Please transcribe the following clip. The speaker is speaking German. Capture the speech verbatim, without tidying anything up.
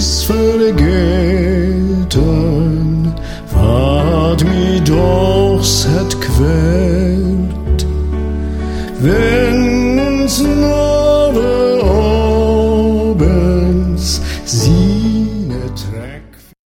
ist vergeten, wat mi doch het quält, wenn's nur